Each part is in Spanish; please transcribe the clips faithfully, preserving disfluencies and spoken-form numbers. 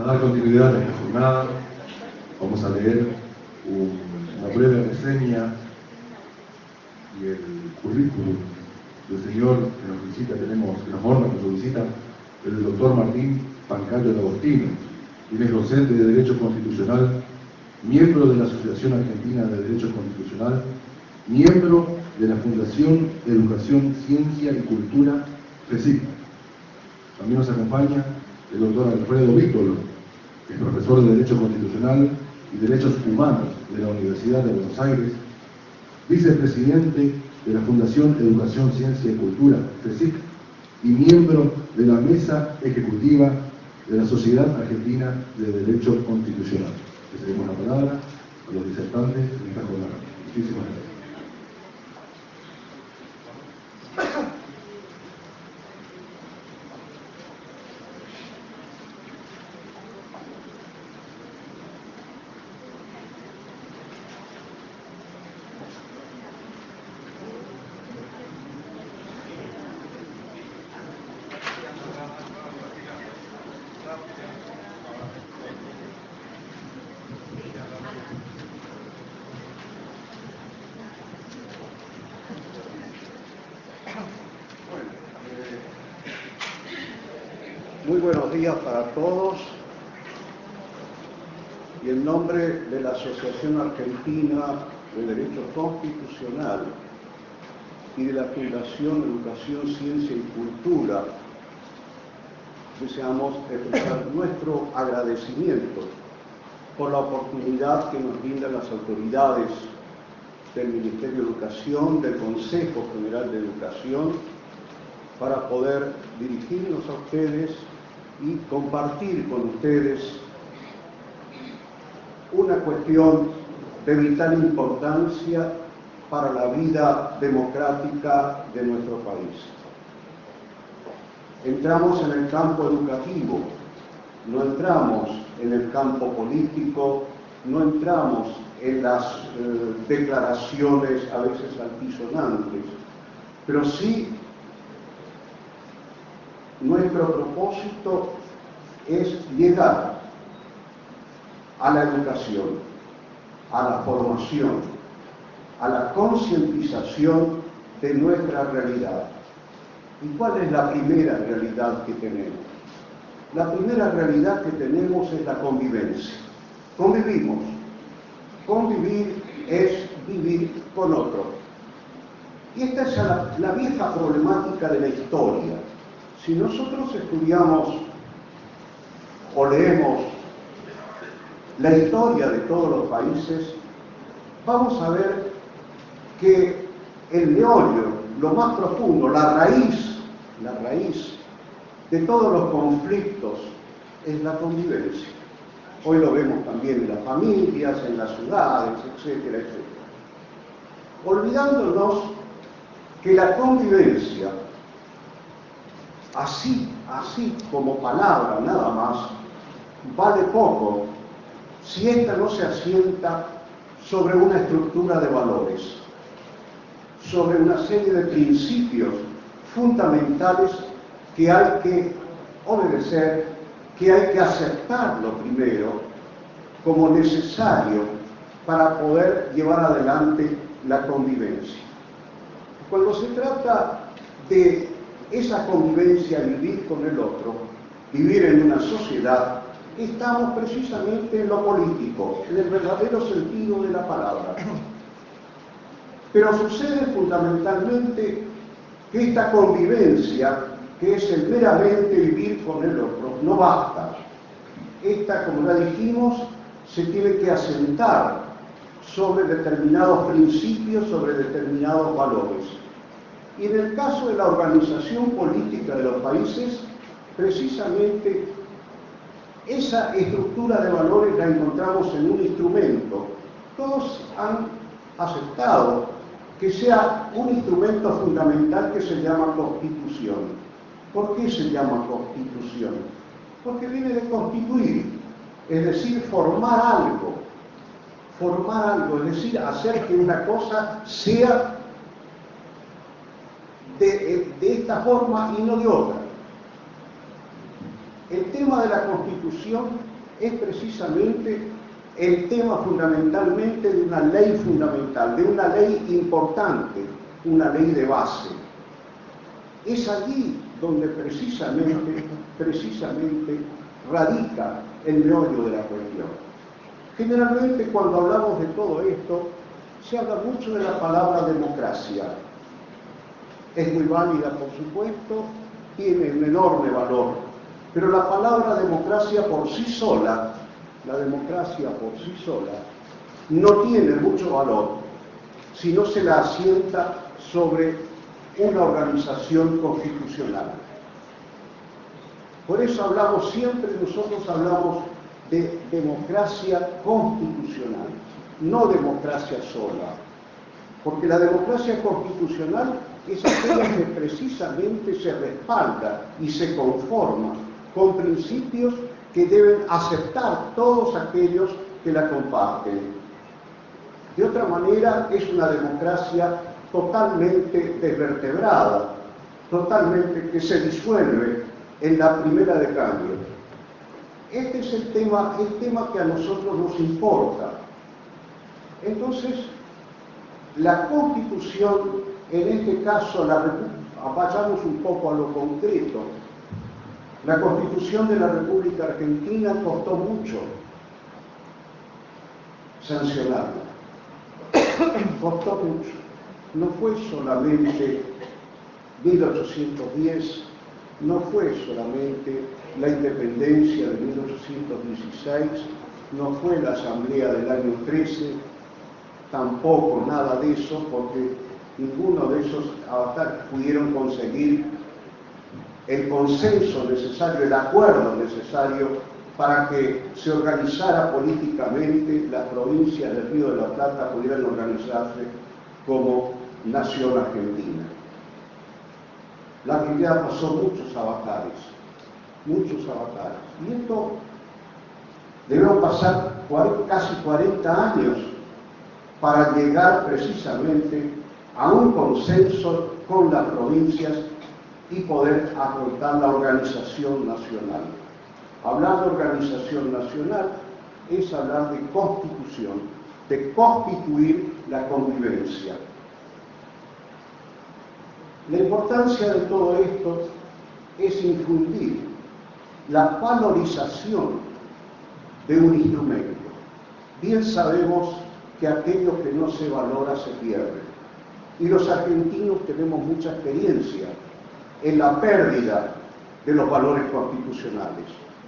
dar continuidad a esta jornada, vamos a leer un, una breve reseña y el currículum del señor que nos visita, tenemos, que nos honra con su visita, el doctor Martín Pancayo de Agostino, quien es docente de Derecho Constitucional, miembro de la Asociación Argentina de Derecho Constitucional, miembro de la Fundación Educación, Ciencia y Cultura, FECIC. También nos acompaña el doctor Alfredo Víctor, que es profesor de Derecho Constitucional y Derechos Humanos de la Universidad de Buenos Aires, vicepresidente de la Fundación Educación, Ciencia y Cultura, FECIC, y miembro de la Mesa Ejecutiva de la Sociedad Argentina de Derecho Constitucional. Le cedemos la palabra a los disertantes en esta jornada. Muchísimas gracias. Muy buenos días para todos, y en nombre de la Asociación Argentina de Derecho Constitucional y de la Fundación Educación, Ciencia y Cultura, deseamos expresar nuestro agradecimiento por la oportunidad que nos brindan las autoridades del Ministerio de Educación, del Consejo General de Educación, para poder dirigirnos a ustedes y compartir con ustedes una cuestión de vital importancia para la vida democrática de nuestro país. Entramos en el campo educativo, no entramos en el campo político, no entramos en las eh, declaraciones a veces altisonantes, pero sí nuestro propósito es llegar a la educación, a la formación, a la concientización de nuestra realidad. ¿Y cuál es la primera realidad que tenemos? La primera realidad que tenemos es la convivencia. Convivimos. Convivir es vivir con otro. Y esta es la, la vieja problemática de la historia. Si nosotros estudiamos o leemos la historia de todos los países, vamos a ver que el meollo, lo más profundo, la raíz, la raíz de todos los conflictos es la convivencia. Hoy lo vemos también en las familias, en las ciudades, etcétera, etcétera. Olvidándonos que la convivencia, así, así como palabra nada más, vale poco si ésta no se asienta sobre una estructura de valores, sobre una serie de principios fundamentales que hay que obedecer, que hay que aceptarlo primero como necesario para poder llevar adelante la convivencia. Cuando se trata de esa convivencia, vivir con el otro, vivir en una sociedad, estamos precisamente en lo político, en el verdadero sentido de la palabra. Pero sucede fundamentalmente que esta convivencia, que es el meramente vivir con el otro, no basta. Esta, como ya dijimos, se tiene que asentar sobre determinados principios, sobre determinados valores. Y en el caso de la organización política de los países, precisamente esa estructura de valores la encontramos en un instrumento. Todos han aceptado que sea un instrumento fundamental que se llama Constitución. ¿Por qué se llama Constitución? Porque viene de constituir, es decir, formar algo. Formar algo, es decir, hacer que una cosa sea de, de esta forma y no de otra. El tema de la Constitución es precisamente el tema fundamentalmente de una ley fundamental, de una ley importante, una ley de base. Es allí donde precisamente, precisamente radica el meollo de la cuestión. Generalmente cuando hablamos de todo esto, se habla mucho de la palabra democracia. Es muy válida, por supuesto, tiene un enorme valor, pero la palabra democracia por sí sola, la democracia por sí sola, no tiene mucho valor si no se la asienta sobre una organización constitucional. Por eso hablamos siempre, nosotros hablamos de democracia constitucional, no democracia sola, porque la democracia constitucional es aquella que precisamente se respalda y se conforma con principios que deben aceptar todos aquellos que la comparten. De otra manera, es una democracia totalmente desvertebrada, totalmente que se disuelve en la primera de cambio. Este es el tema, el tema que a nosotros nos importa. Entonces, la Constitución, en este caso, la, vayamos un poco a lo concreto. La Constitución de la República Argentina costó mucho sancionarla. Costó mucho. No fue solamente mil ochocientos diez, no fue solamente la independencia de mil ochocientos dieciséis, no fue la Asamblea del año trece, tampoco nada de eso, porque ninguno de esos avatares pudieron conseguir el consenso necesario, el acuerdo necesario para que se organizara políticamente, las provincias del Río de la Plata pudieran organizarse como nación argentina. La Argentina pasó muchos avatares, muchos avatares. Y esto debieron pasar casi cuarenta años para llegar precisamente a un consenso con las provincias y poder afrontar la organización nacional. Hablar de organización nacional es hablar de constitución, de constituir la convivencia. La importancia de todo esto es infundir la valorización de un instrumento. Bien sabemos que aquello que no se valora se pierde. Y los argentinos tenemos mucha experiencia en la pérdida de los valores constitucionales.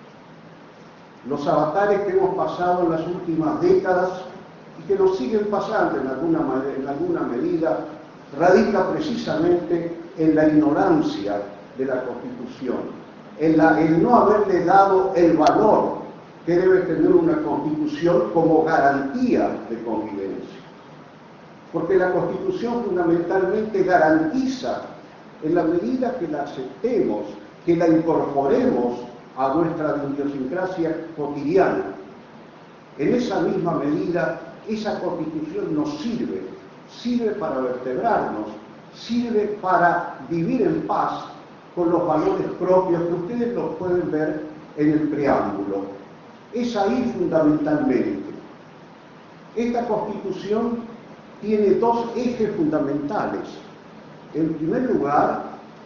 Los avatares que hemos pasado en las últimas décadas y que nos siguen pasando en alguna, en alguna medida, radica precisamente en la ignorancia de la Constitución, en la, el no haberle dado el valor que debe tener una Constitución como garantía de convivencia. Porque la Constitución fundamentalmente garantiza, en la medida que la aceptemos, que la incorporemos a nuestra idiosincrasia cotidiana, en esa misma medida, esa Constitución nos sirve, sirve para vertebrarnos, sirve para vivir en paz con los valores propios que ustedes los pueden ver en el preámbulo. Es ahí fundamentalmente. Esta Constitución tiene dos ejes fundamentales. En primer lugar,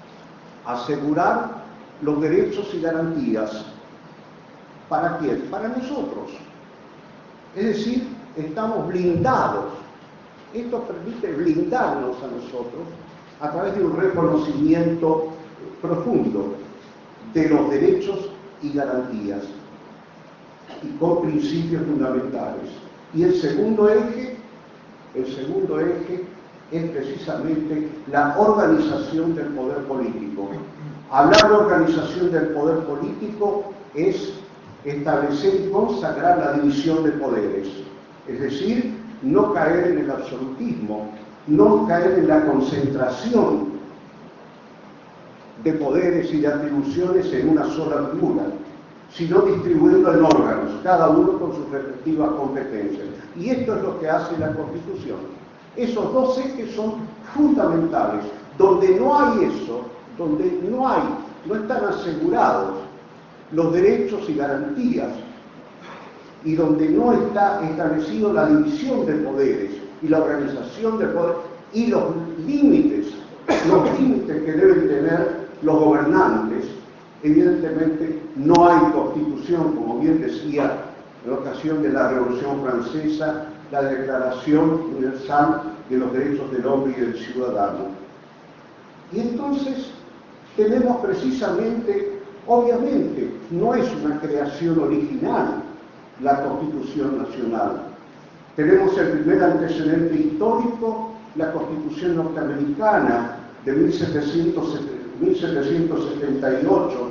asegurar los derechos y garantías. ¿Para quién? Para nosotros. Es decir, estamos blindados. Esto permite blindarnos a nosotros a través de un reconocimiento profundo de los derechos y garantías y con principios fundamentales. Y el segundo eje, el segundo eje es precisamente la organización del poder político. Hablar de organización del poder político es establecer y consagrar la división de poderes, es decir, no caer en el absolutismo, no caer en la concentración de poderes y de atribuciones en una sola figura, sino distribuirlo en órganos, cada uno con sus respectivas competencias. Y esto es lo que hace la Constitución. Esos dos ejes son fundamentales. Donde no hay eso, donde no hay, no están asegurados los derechos y garantías y donde no está establecido la división de poderes y la organización del poder y los límites, los límites que deben tener los gobernantes, evidentemente no hay constitución, como bien decía en ocasión de la Revolución Francesa, la Declaración Universal de los Derechos del Hombre y del Ciudadano. Y entonces tenemos precisamente, obviamente, no es una creación original la Constitución Nacional. Tenemos el primer antecedente histórico, la Constitución norteamericana de mil setecientos setenta y ocho,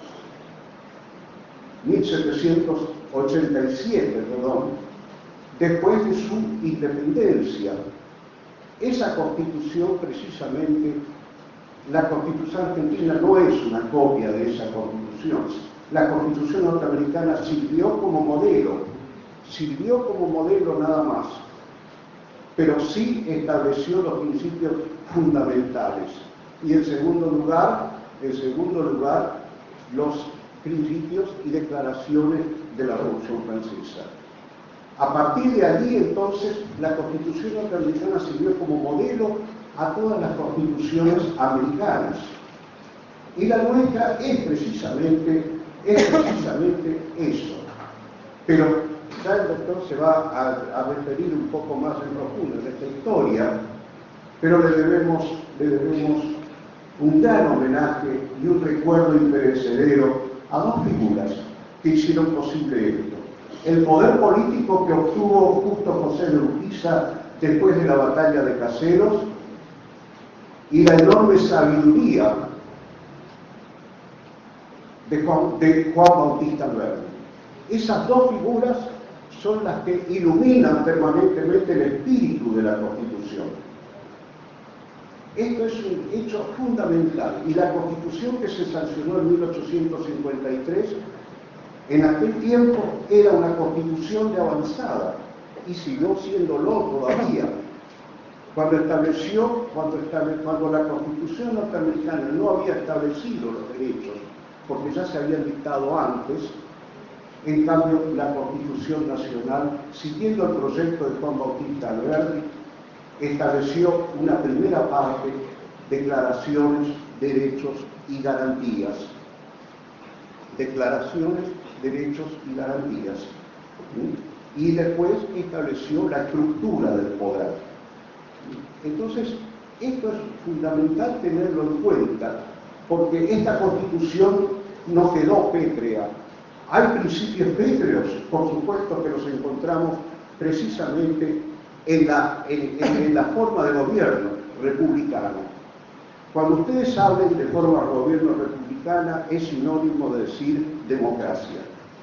mil setecientos ochenta y siete, perdón, después de su independencia. Esa Constitución, precisamente, la Constitución argentina no es una copia de esa Constitución. La Constitución norteamericana sirvió como modelo, sirvió como modelo nada más, pero sí estableció los principios fundamentales. Y en segundo lugar, en segundo lugar, los principios y declaraciones de la Revolución Francesa. A partir de allí, entonces, la Constitución norteamericana sirvió como modelo a todas las constituciones americanas. Y la nuestra es precisamente, es precisamente eso. Pero ya el doctor se va a, a referir un poco más en profundo en esta historia, pero le debemos, le debemos un gran homenaje y un recuerdo imperecedero a dos figuras que hicieron posible esto. El poder político que obtuvo Justo José de Urquiza después de la batalla de Caseros y la enorme sabiduría de Juan, de Juan Bautista Alberdi. Esas dos figuras son las que iluminan permanentemente el espíritu de la Constitución. Esto es un hecho fundamental, y la Constitución que se sancionó en mil ochocientos cincuenta y tres, en aquel tiempo era una Constitución de avanzada, y siguió siéndolo todavía. Cuando estableció, cuando, estable, cuando la Constitución norteamericana no había establecido los derechos, porque ya se habían dictado antes, en cambio la Constitución Nacional, siguiendo el proyecto de Juan Bautista Alberdi, estableció una primera parte, declaraciones, derechos y garantías. Declaraciones, derechos y garantías. ¿Sí? Y después estableció la estructura del poder. Entonces, esto es fundamental tenerlo en cuenta, porque esta Constitución no quedó pétrea. Hay principios pétreos, por supuesto, que los encontramos precisamente en la, en, en, en la forma de gobierno republicano. Cuando ustedes hablen de forma de gobierno republicana, es sinónimo de decir democracia.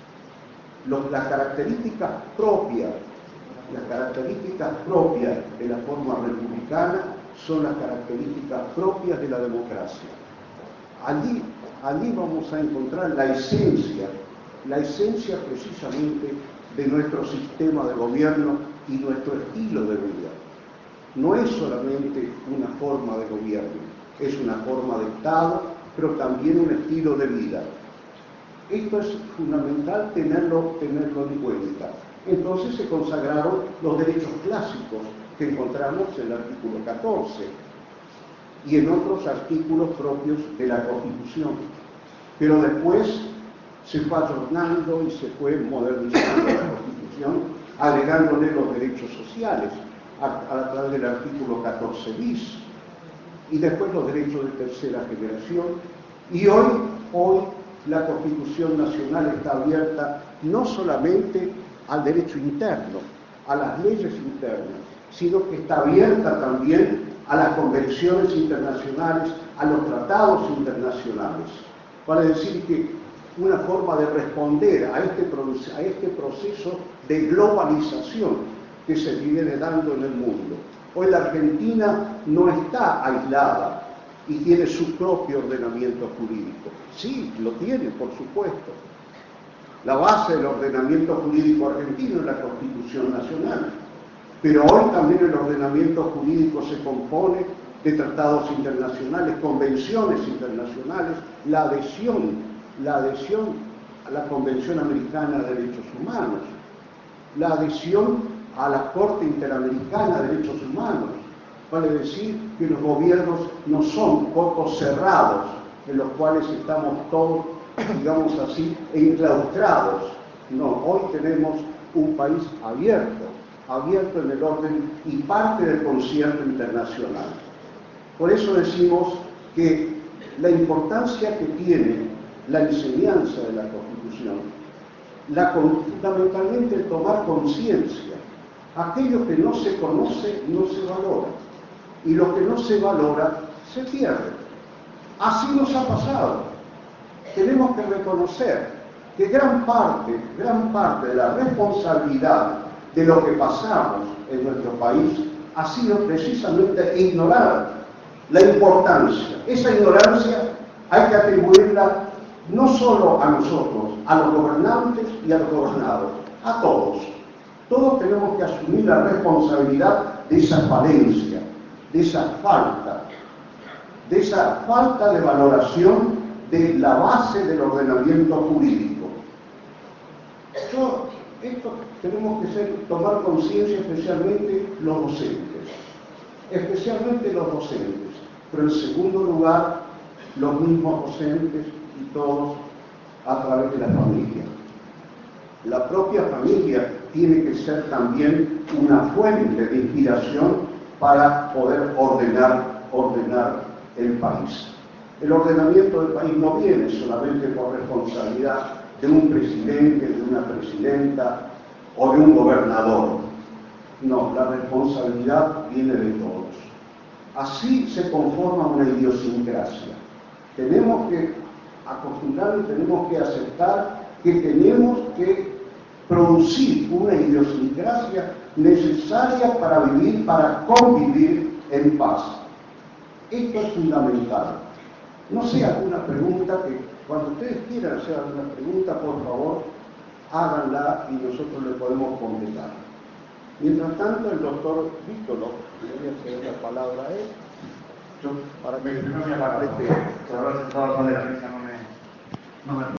Los, las características propias, las características propias de la forma republicana son las características propias de la democracia. Allí, allí vamos a encontrar la esencia, la esencia precisamente de nuestro sistema de gobierno y nuestro estilo de vida. No es solamente una forma de gobierno, es una forma de Estado, pero también un estilo de vida. Esto es fundamental tenerlo, tenerlo en cuenta. Entonces se consagraron los derechos clásicos que encontramos en el artículo catorce y en otros artículos propios de la Constitución. Pero después se fue adornando y se fue modernizando la Constitución, agregándole los derechos sociales a, a través del artículo catorce bis, y después los derechos de tercera generación. Y hoy, hoy la Constitución Nacional está abierta no solamente al derecho interno, a las leyes internas, sino que está abierta también a las convenciones internacionales, a los tratados internacionales. Para decir que una forma de responder a este, a este proceso de globalización que se viene dando en el mundo. Hoy la Argentina no está aislada y tiene su propio ordenamiento jurídico. Sí, lo tiene, por supuesto. La base del ordenamiento jurídico argentino es la Constitución Nacional. Pero hoy también el ordenamiento jurídico se compone de tratados internacionales, convenciones internacionales, la adhesión, la adhesión a la Convención Americana de Derechos Humanos, la adhesión a la Corte Interamericana de Derechos Humanos. Vale decir que los gobiernos no son cocos cerrados en los cuales estamos todos, digamos así, enclaustrados. No, hoy tenemos un país abierto, abierto en el orden y parte del concierto internacional. Por eso decimos que la importancia que tiene la enseñanza de la Constitución, la, fundamentalmente el tomar conciencia, aquello que no se conoce no se valora, y lo que no se valora se pierde. Así nos ha pasado. Tenemos que reconocer que gran parte, gran parte de la responsabilidad de lo que pasamos en nuestro país ha sido precisamente ignorar la importancia. Esa ignorancia hay que atribuirla no solo a nosotros, a los gobernantes y a los gobernados, a todos. Todos tenemos que asumir la responsabilidad de esa falencia, de esa falta, de esa falta de valoración de la base del ordenamiento jurídico. Yo, esto tenemos que ser, tomar conciencia especialmente los docentes, especialmente los docentes, pero en segundo lugar los mismos docentes y todos a través de la familia. La propia familia tiene que ser también una fuente de inspiración para poder ordenar, ordenar el país. El ordenamiento del país no viene solamente por responsabilidad de un presidente, de una presidenta o de un gobernador. No, la responsabilidad viene de todos. Así se conforma una idiosincrasia. Tenemos que acostumbrarnos, tenemos que aceptar que tenemos que producir una idiosincrasia necesaria para vivir, para convivir en paz. Esto es fundamental. No sé, alguna pregunta que cuando ustedes quieran hacer alguna pregunta, por favor, háganla y nosotros le podemos contestar. Mientras tanto, el doctor Víctor, le voy a ceder la palabra a él. Yo, para que primero me agarre, que ahora sentado con la mesa no me... No me